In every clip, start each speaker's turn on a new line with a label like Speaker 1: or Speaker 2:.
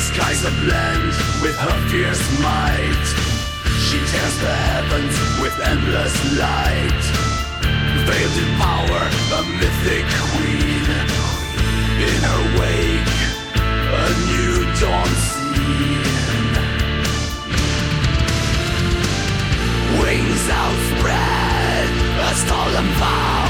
Speaker 1: skies that blend with her fierce might. She tears the heavens with endless light. Veiled in power, a mythic queen. In her wake, a new dawn seen. Wings outspread, a solemn vow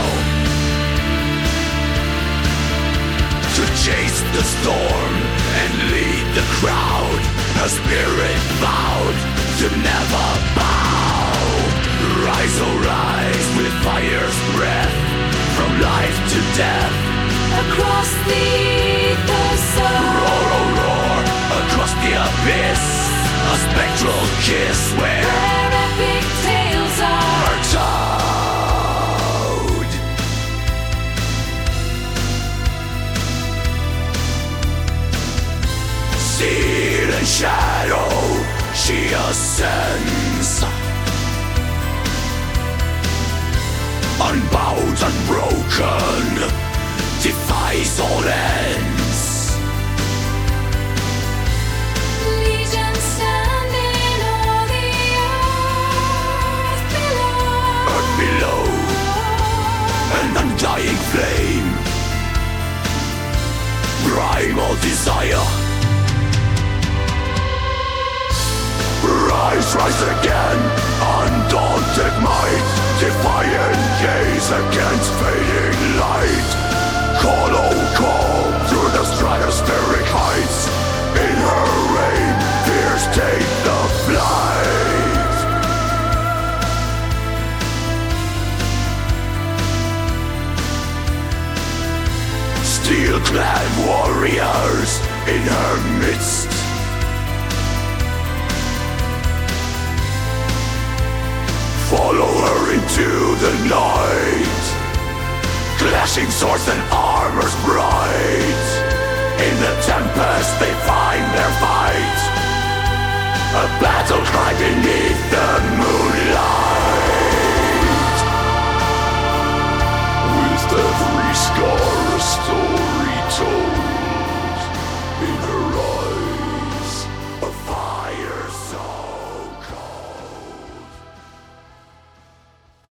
Speaker 1: to chase the storm and lead the crowd. Her spirit vowed to never bow. Rise, oh rise, with fire's breath, from life to death.
Speaker 2: Across the ether,
Speaker 1: Roar, oh roar, across the abyss. A spectral kiss where
Speaker 2: epic tales are
Speaker 1: told. Steel and shadow, she ascends. Unbowed, unbroken, defies all ends.
Speaker 2: legion standing on the earth below.
Speaker 1: Earth below, an undying flame, primal desire. Rise, rise again, undaunted might, defiant gaze against fading light. Call, oh call, through the stratospheric heights. In her reign, fears take the flight. Steel-clad warriors in her midst. Follow her into the night. Clashing swords and armors bright. In the tempest they find their fight. A battle cry beneath